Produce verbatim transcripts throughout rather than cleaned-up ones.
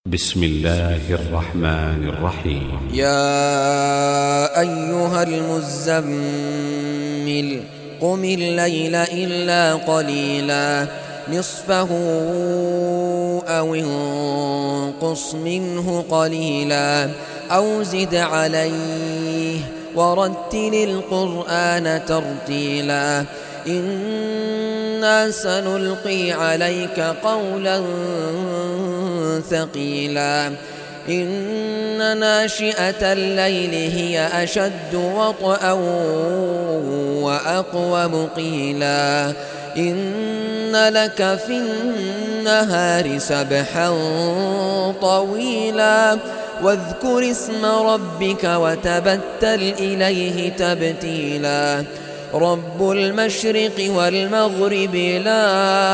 بسم الله الرحمن الرحيم. يا أيها المزمل قم الليل إلا قليلا نصفه أو انقص منه قليلا أو زد عليه ورتل القرآن ترتيلا إنا سنلقي عليك قولا ثقيلا إن ناشئة الليل هي أشد وطئا وأقوم قيلا إن لك في النهار سبحا طويلا واذكر اسم ربك وتبتل إليه تبتيلا رب المشرق والمغرب لا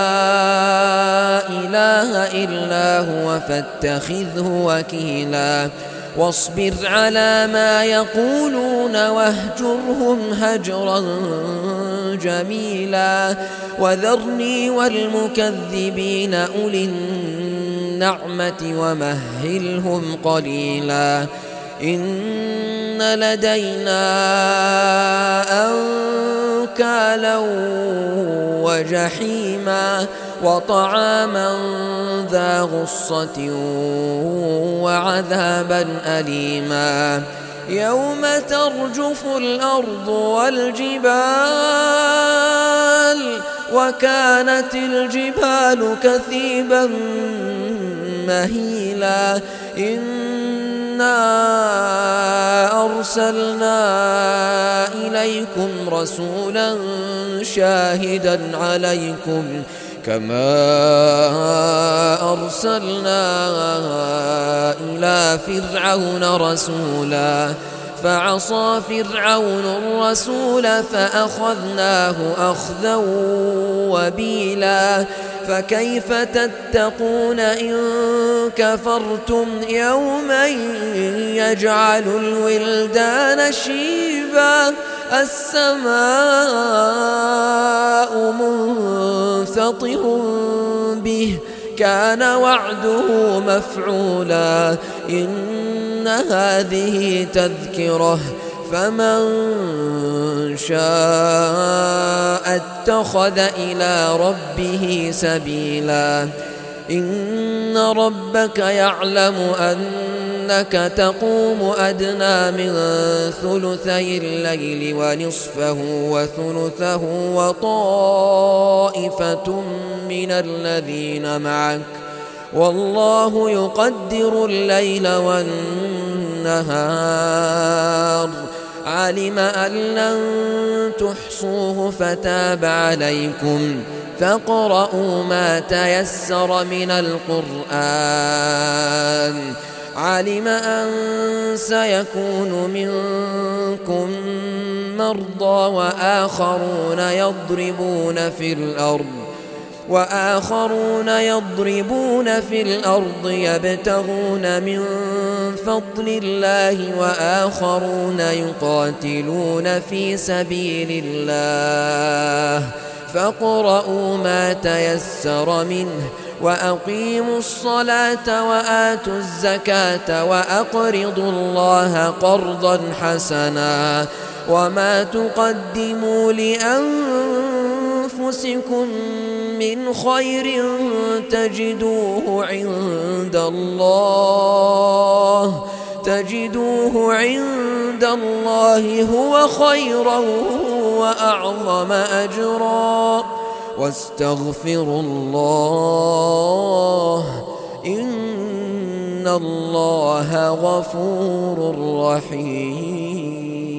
إله إلا هو فاتخذه وكيلا واصبر على ما يقولون واهجرهم هجرا جميلا وذرني والمكذبين أولي النعمة ومهلهم قليلا إن لدينا أنكالا وجحيما وطعاما ذا غصة وعذابا أليما يوم ترجف الأرض والجبال وكانت الجبال كثيبا مهيلا إنا أرسلنا إليكم رسولا شاهدا عليكم كما أرسلنا إلى فرعون رسولا فعصى فرعون الرسول فأخذناه أخذا وبيلا فكيف تتقون إن كفرتم يوما يجعل الولدان شيبا السماء منفطر به كان وعده مفعولا إن هذه تذكرة فمن شاء اتخذ إلى ربه سبيلا إن ربك يعلم أنك تقوم أدنى من ثلثي الليل ونصفه وثلثه وطائفة من الذين معك والله يقدر الليل والنهار علم أن لن تحصوه فتاب عليكم فاقرؤوا ما تيسر من القرآن علم أن سيكون منكم مرضى وآخرون يضربون في الأرض وآخرون يضربون في الأرض يبتغون من فضل الله وآخرون يقاتلون في سبيل الله فاقرؤوا ما تيسر منه وأقيموا الصلاة وآتوا الزكاة وأقرضوا الله قرضا حسنا وما تقدموا لأنفسكم من خير تجدوه عند الله تجدوه عند الله هو خيرا وأعظم أجرا واستغفروا الله إن الله غفور رحيم.